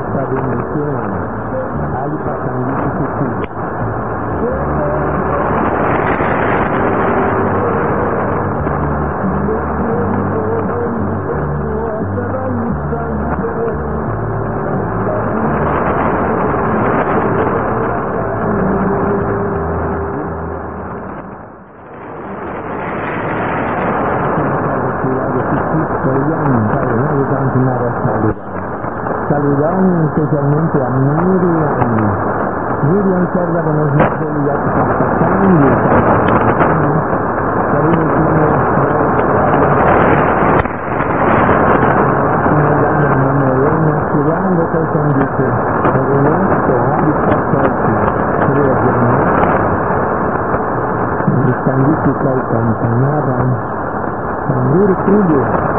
questa benedizione ali passando tutti. Saludando specialmente a Miriam. Miriam serve con lo sveglio spiegando cosa indica resto di passaggio gli scanditi poi consegnavano Sandiri Studio